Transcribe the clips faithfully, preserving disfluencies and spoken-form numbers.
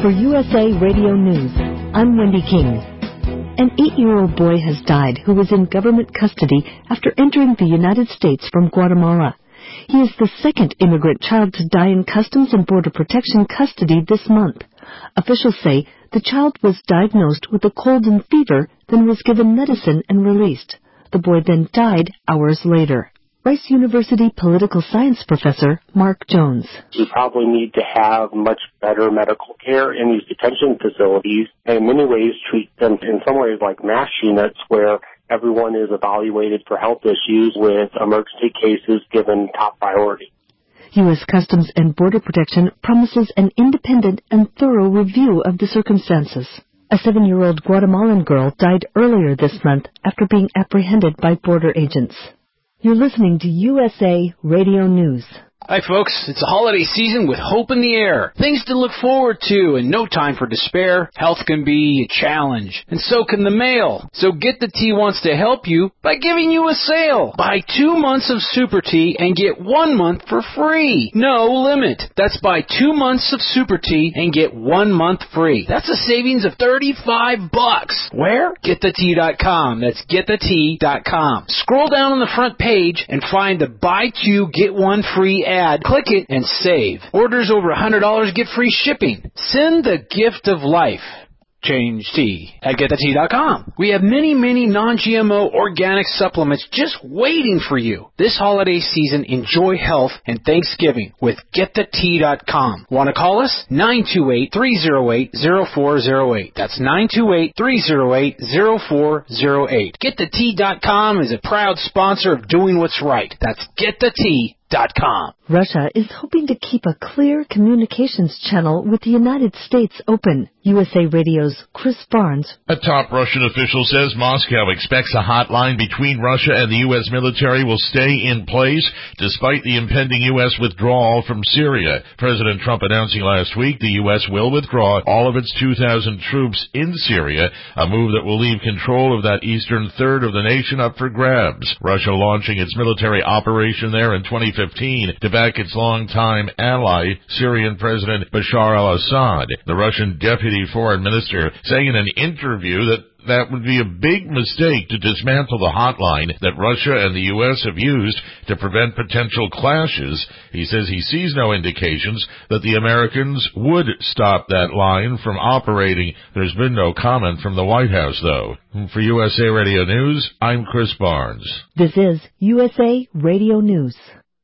For U S A Radio News, I'm Wendy King. An eight-year-old boy has died who was in government custody after entering the United States from Guatemala. He is the second immigrant child to die in Customs and Border Protection custody this month. Officials say the child was diagnosed with a cold and fever, then was given medicine and released. The boy then died hours later. Rice University political science professor Mark Jones. We probably need to have much better medical care in these detention facilities, and in many ways treat them in some ways like MASH units where everyone is evaluated for health issues with emergency cases given top priority. U S Customs and Border Protection promises an independent and thorough review of the circumstances. A seven-year-old Guatemalan girl died earlier this month after being apprehended by border agents. You're listening to U S A Radio News. Hi, folks. It's the holiday season with hope in the air. Things to look forward to and no time for despair. Health can be a challenge, and so can the mail. So Get the Tea wants to help you by giving you a sale. Buy two months of Super Tea and get one month for free. No limit. That's buy two months of Super Tea and get one month free. That's a savings of thirty-five bucks. Where? get the tea dot com. That's get the tea dot com. Scroll down on the front page and find the Buy Two, Get One Free ad. Click it and save. Orders over one hundred dollars get free shipping. Send the gift of life. Change tea at get the tea dot com. We have many, many non-G M O organic supplements just waiting for you. This holiday season, enjoy health and Thanksgiving with get the tea dot com. Want to call us? nine two eight, three oh eight, oh four oh eight. That's nine two eight, three oh eight, oh four oh eight. get the tea dot com is a proud sponsor of doing what's right. That's get the tea dot com. Russia is hoping to keep a clear communications channel with the United States open. U S A Radio's Chris Barnes. A top Russian official says Moscow expects a hotline between Russia and the U S military will stay in place despite the impending U S withdrawal from Syria. President Trump announcing last week the U S will withdraw all of its two thousand troops in Syria, a move that will leave control of that eastern third of the nation up for grabs. Russia launching its military operation there in twenty fifteen to back its longtime ally, Syrian President Bashar al-Assad. The Russian deputy foreign minister saying in an interview that that would be a big mistake to dismantle the hotline that Russia and the U S have used to prevent potential clashes. He says he sees no indications that the Americans would stop that line from operating. There's been no comment from the White House, though. For U S A Radio News, I'm Chris Barnes. This is U S A Radio News.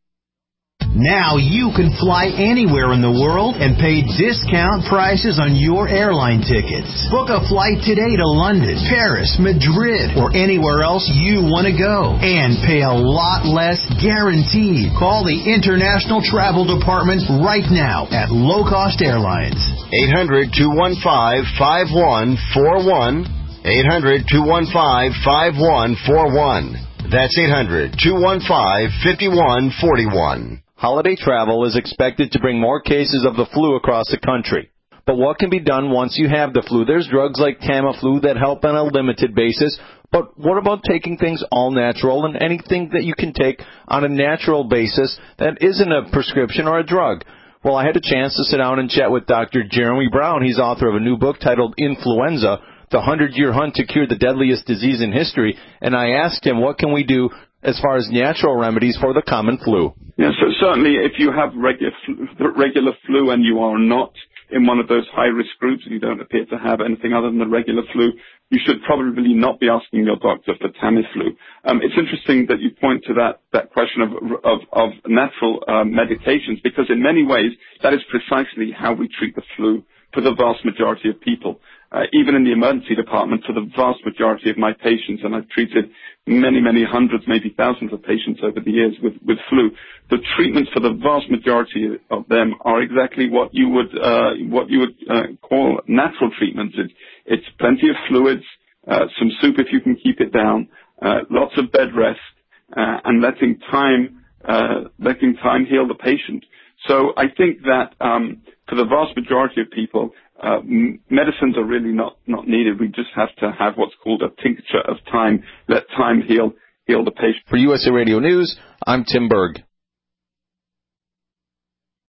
Now you can fly anywhere in the world and pay discount prices on your airline tickets. Book a flight today to London, Paris, Madrid, or anywhere else you want to go. And pay a lot less guaranteed. Call the International Travel Department right now at Low Cost Airlines. eight hundred, two one five, five one four one. eight hundred, two one five, five one four one. That's eight hundred, two one five, five one four one. Holiday travel is expected to bring more cases of the flu across the country. But what can be done once you have the flu? There's drugs like Tamiflu that help on a limited basis. But what about taking things all natural and anything that you can take on a natural basis that isn't a prescription or a drug? Well, I had a chance to sit down and chat with Doctor Jeremy Brown. He's author of a new book titled Influenza, The hundred-Year Hunt to Cure the Deadliest Disease in History. And I asked him, what can we do as far as natural remedies for the common flu? Yeah, so certainly if you have regular flu, regular flu and you are not in one of those high-risk groups and you don't appear to have anything other than the regular flu, you should probably not be asking your doctor for Tamiflu. Um, it's interesting that you point to that, that question of, of, of natural uh, medications, because in many ways that is precisely how we treat the flu for the vast majority of people. Uh, even in the emergency department, for the vast majority of my patients, and I've treated many, many hundreds, maybe thousands of patients over the years with, with flu, the treatments for the vast majority of them are exactly what you would, uh, what you would uh, call natural treatments. It, it's plenty of fluids, uh, some soup if you can keep it down, uh, lots of bed rest, uh, and letting time, uh, letting time heal the patient. So I think that, um, for the vast majority of people, Uh, medicines are really not, not needed. We just have to have what's called a tincture of time. Let time heal, heal the patient. For U S A Radio News, I'm Tim Berg.